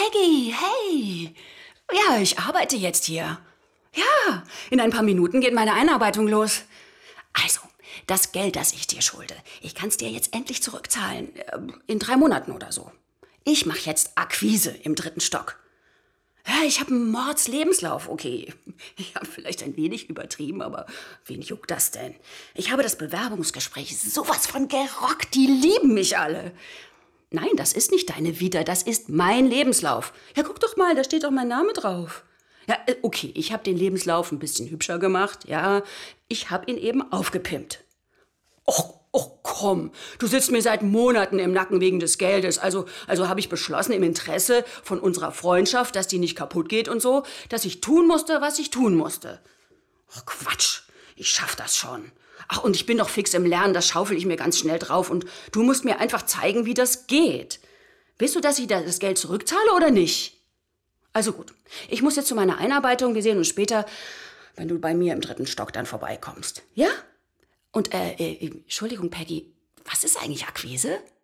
Peggy, hey. Ja, ich arbeite jetzt hier. Ja, in ein paar Minuten geht meine Einarbeitung los. Also, das Geld, das ich dir schulde, ich kann es dir jetzt endlich zurückzahlen. In 3 Monaten oder so. Ich mache jetzt Akquise im 3. Stock. Ja, ich habe einen Mordslebenslauf, okay. Ich habe vielleicht ein wenig übertrieben, aber wen juckt das denn? Ich habe das Bewerbungsgespräch sowas von gerockt, die lieben mich alle. Nein, das ist nicht deine Vita, das ist mein Lebenslauf. Ja, guck doch mal, da steht doch mein Name drauf. Ja, okay, ich habe den Lebenslauf ein bisschen hübscher gemacht, ja. Ich habe ihn eben aufgepimpt. Och, komm, du sitzt mir seit Monaten im Nacken wegen des Geldes. Also habe ich beschlossen, im Interesse von unserer Freundschaft, dass die nicht kaputt geht und so, dass ich tun musste, was ich tun musste. Ach, Quatsch, ich schaff das schon. Ach, und ich bin doch fix im Lernen, das schaufel ich mir ganz schnell drauf. Und du musst mir einfach zeigen, wie das geht. Willst du, dass ich das Geld zurückzahle oder nicht? Also gut, ich muss jetzt zu meiner Einarbeitung. Wir sehen uns später, wenn du bei mir im 3. Stock dann vorbeikommst. Ja? Und, Entschuldigung, Peggy, was ist eigentlich Akquise?